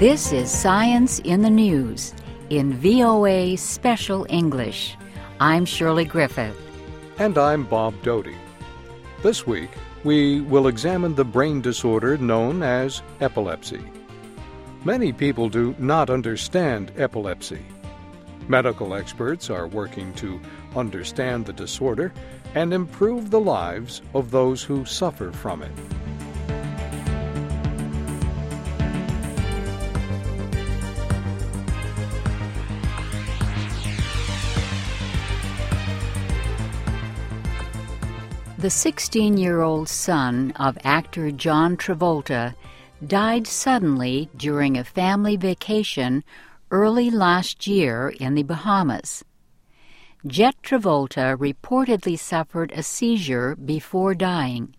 This is Science in the News in VOA Special English. I'm Shirley Griffith. And I'm Bob Doty. This week, we will examine the brain disorder known as epilepsy. Many people do not understand epilepsy. Medical experts are working to understand the disorder and improve the lives of those who suffer from it. The 16-year-old son of actor John Travolta died suddenly during a family vacation early last year in the Bahamas. Jet Travolta reportedly suffered a seizure before dying.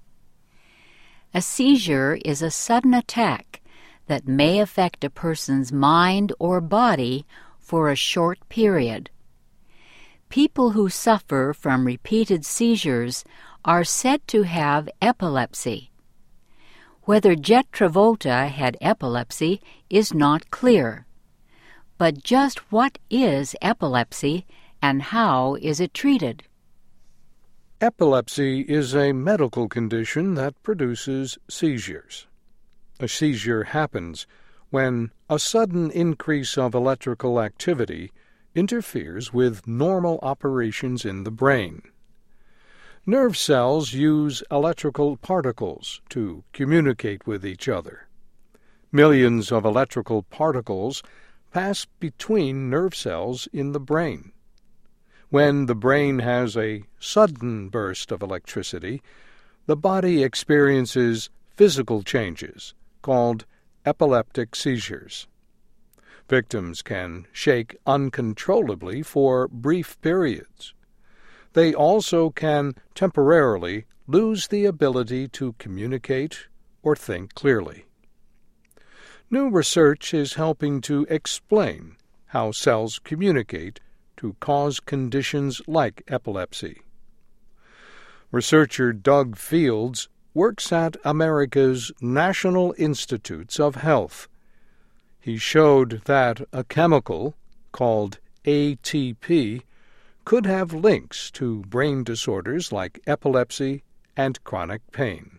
A seizure is a sudden attack that may affect a person's mind or body for a short period. People who suffer from repeated seizures are said to have epilepsy. Whether Jet Travolta had epilepsy is not clear. But just what is epilepsy and how is it treated? Epilepsy is a medical condition that produces seizures. A seizure happens when a sudden increase of electrical activity interferes with normal operations in the brain. Nerve cells use electrical particles to communicate with each other. Millions of electrical particles pass between nerve cells in the brain. When the brain has a sudden burst of electricity, the body experiences physical changes called epileptic seizures. Victims can shake uncontrollably for brief periods. They also can temporarily lose the ability to communicate or think clearly. New research is helping to explain how cells communicate to cause conditions like epilepsy. Researcher Doug Fields works at America's National Institutes of Health. He showed that a chemical called ATP could have links to brain disorders like epilepsy and chronic pain.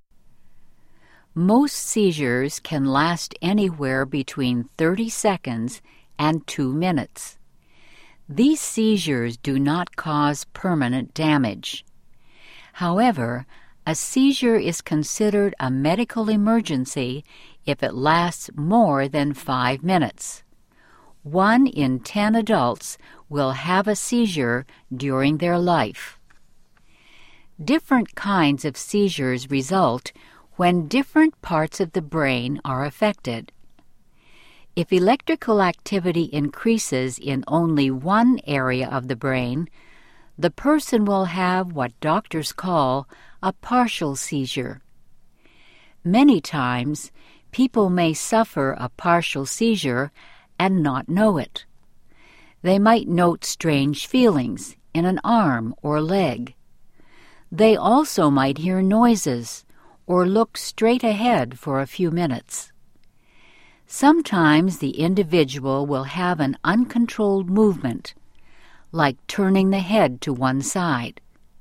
Most seizures can last anywhere between 30 seconds and 2 minutes. These seizures do not cause permanent damage. However, a seizure is considered a medical emergency if it lasts more than 5 minutes. 1 in 10 adults will have a seizure during their life. Different kinds of seizures result when different parts of the brain are affected. If electrical activity increases in only one area of the brain, the person will have what doctors call a partial seizure. Many times, people may suffer a partial seizure and not know it. They might note strange feelings in an arm or leg. They also might hear noises or look straight ahead for a few minutes. Sometimes the individual will have an uncontrolled movement, like turning the head to one side.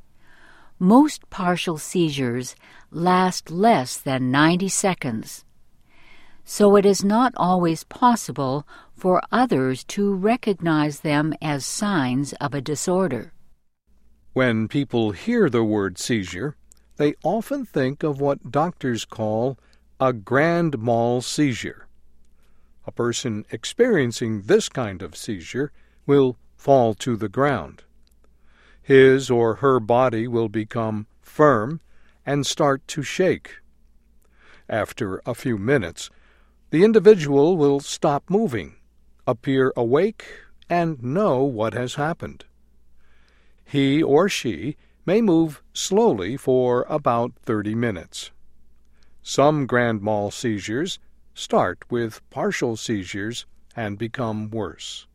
Most partial seizures last less than 90 seconds. So it is not always possible for others to recognize them as signs of a disorder. When people hear the word seizure, they often think of what doctors call a grand mal seizure. A person experiencing this kind of seizure will fall to the ground. His or her body will become firm and start to shake. After a few minutes, the individual will stop moving, appear awake, and know what has happened. He or she may move slowly for about 30 minutes. Some grand mal seizures start with partial seizures and become worse.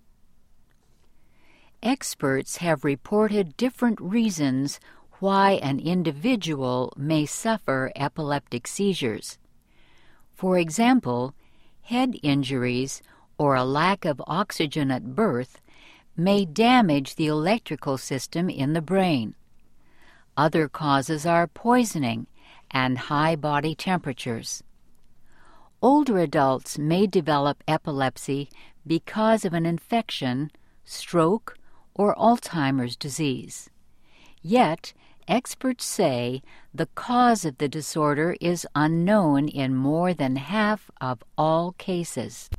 Experts have reported different reasons why an individual may suffer epileptic seizures. For example, head injuries, or a lack of oxygen at birth may damage the electrical system in the brain. Other causes are poisoning and high body temperatures. Older adults may develop epilepsy because of an infection, stroke, or Alzheimer's disease. Yet, experts say the cause of the disorder is unknown in more than half of all cases.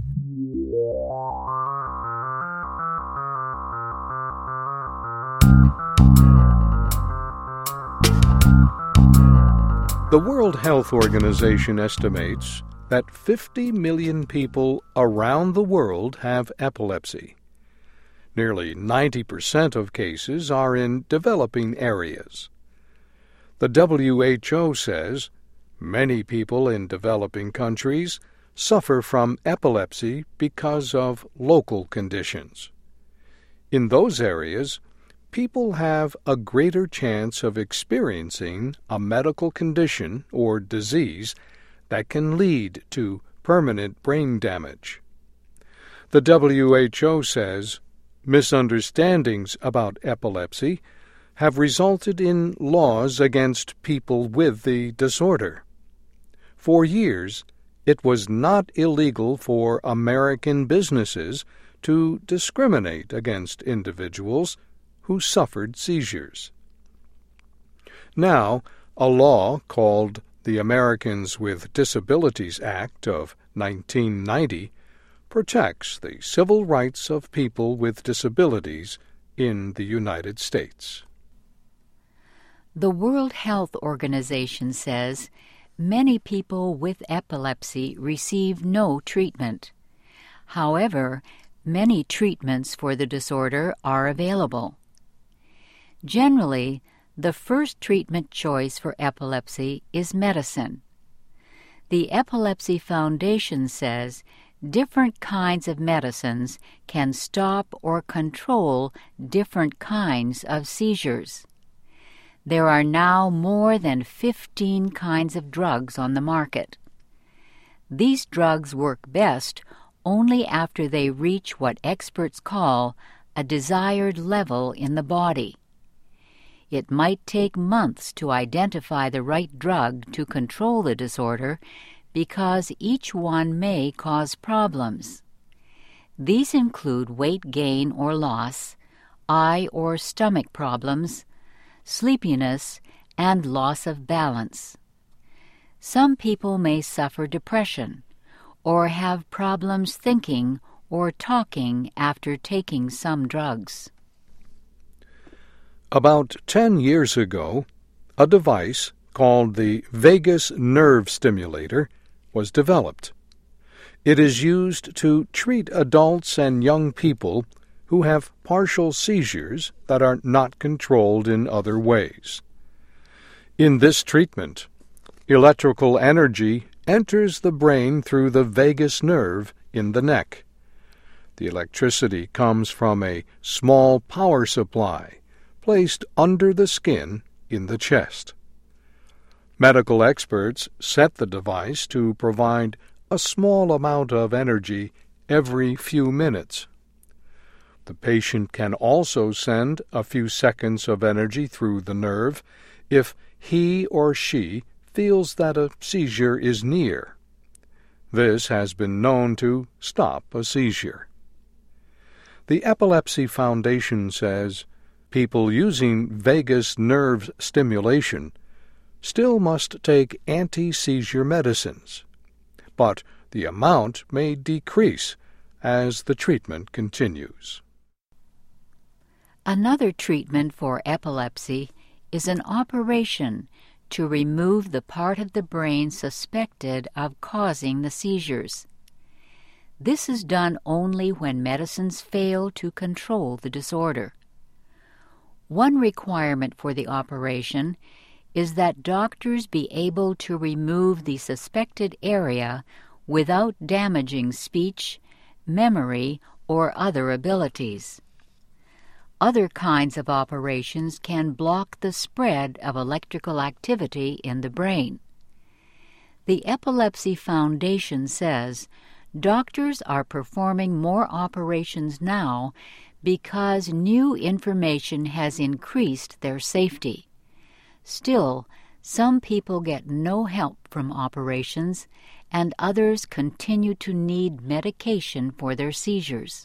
The World Health Organization estimates that 50 million people around the world have epilepsy. Nearly 90% of cases are in developing areas. The WHO says many people in developing countries suffer from epilepsy because of local conditions. In those areas, people have a greater chance of experiencing a medical condition or disease that can lead to permanent brain damage. The WHO says misunderstandings about epilepsy have resulted in laws against people with the disorder. For years, it was not illegal for American businesses to discriminate against individuals who suffered seizures. Now, a law called the Americans with Disabilities Act of 1990 protects the civil rights of people with disabilities in the United States. The World Health Organization says many people with epilepsy receive no treatment. However, many treatments for the disorder are available. Generally, the first treatment choice for epilepsy is medicine. The Epilepsy Foundation says different kinds of medicines can stop or control different kinds of seizures. There are now more than 15 kinds of drugs on the market. These drugs work best only after they reach what experts call a desired level in the body. It might take months to identify the right drug to control the disorder because each one may cause problems. These include weight gain or loss, eye or stomach problems, sleepiness, and loss of balance. Some people may suffer depression or have problems thinking or talking after taking some drugs. About 10 years ago, a device called the vagus nerve stimulator was developed. It is used to treat adults and young people who have partial seizures that are not controlled in other ways. In this treatment, electrical energy enters the brain through the vagus nerve in the neck. The electricity comes from a small power supply placed under the skin in the chest. Medical experts set the device to provide a small amount of energy every few minutes. The patient can also send a few seconds of energy through the nerve if he or she feels that a seizure is near. This has been known to stop a seizure. The Epilepsy Foundation says people using vagus nerve stimulation still must take anti-seizure medicines, but the amount may decrease as the treatment continues. Another treatment for epilepsy is an operation to remove the part of the brain suspected of causing the seizures. This is done only when medicines fail to control the disorder. One requirement for the operation is that doctors be able to remove the suspected area without damaging speech, memory, or other abilities. Other kinds of operations can block the spread of electrical activity in the brain. The Epilepsy Foundation says doctors are performing more operations now because new information has increased their safety. Still, some people get no help from operations, and others continue to need medication for their seizures.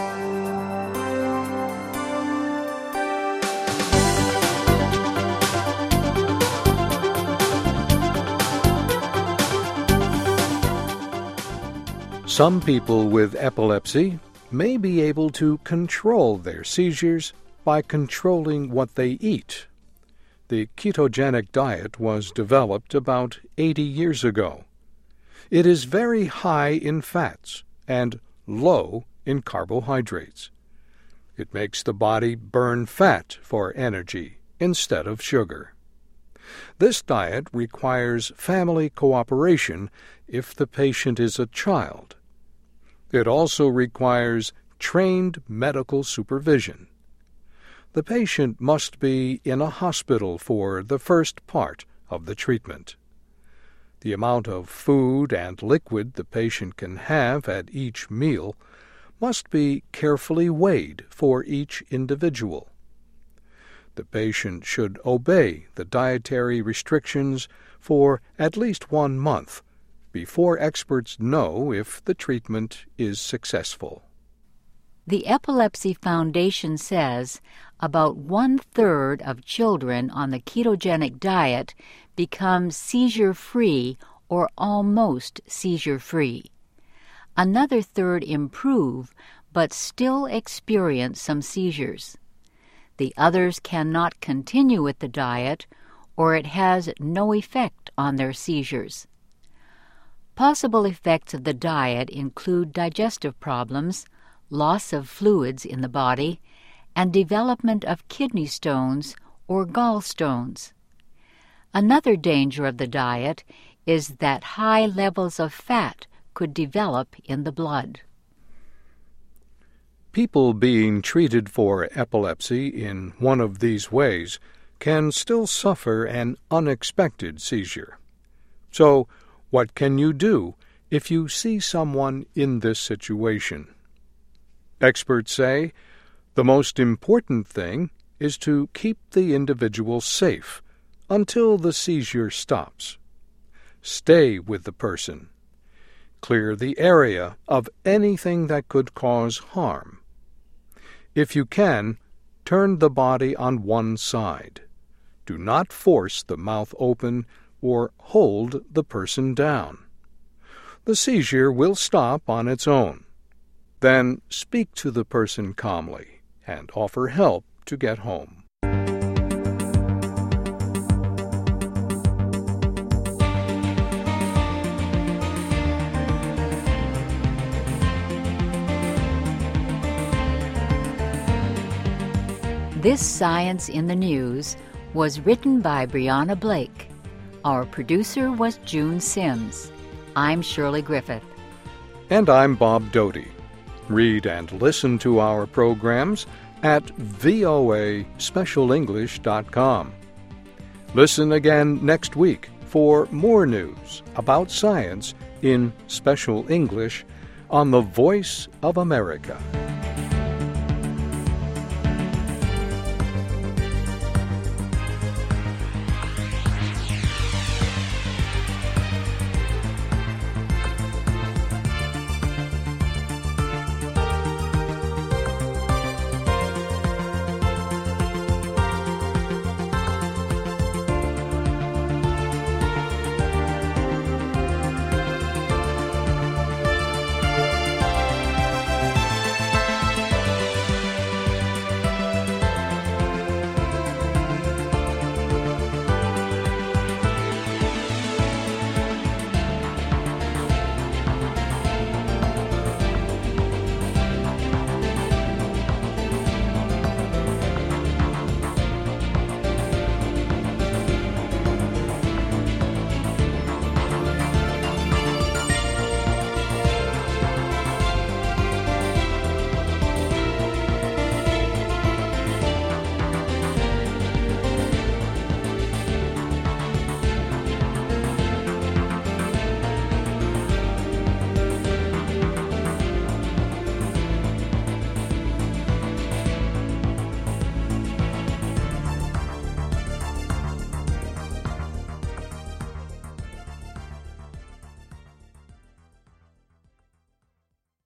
Some people with epilepsy may be able to control their seizures by controlling what they eat. The ketogenic diet was developed about 80 years ago. It is very high in fats and low in carbohydrates. It makes the body burn fat for energy instead of sugar. This diet requires family cooperation if the patient is a child. It also requires trained medical supervision. The patient must be in a hospital for the first part of the treatment. The amount of food and liquid the patient can have at each meal must be carefully weighed for each individual. The patient should obey the dietary restrictions for at least 1 month before experts know if the treatment is successful. The Epilepsy Foundation says about 1/3 of children on the ketogenic diet become seizure-free or almost seizure-free. Another third improve but still experience some seizures. The others cannot continue with the diet, or it has no effect on their seizures. Possible effects of the diet include digestive problems, loss of fluids in the body, and development of kidney stones or gallstones. Another danger of the diet is that high levels of fat could develop in the blood. People being treated for epilepsy in one of these ways can still suffer an unexpected seizure. So, what can you do if you see someone in this situation? Experts say the most important thing is to keep the individual safe until the seizure stops. Stay with the person. Clear the area of anything that could cause harm. If you can, turn the body on one side. Do not force the mouth open or hold the person down. The seizure will stop on its own. Then speak to the person calmly and offer help to get home. This Science in the News was written by Brianna Blake. Our producer was June Sims. I'm Shirley Griffith. And I'm Bob Doty. Read and listen to our programs at voaspecialenglish.com. Listen again next week for more news about science in Special English on the Voice of America.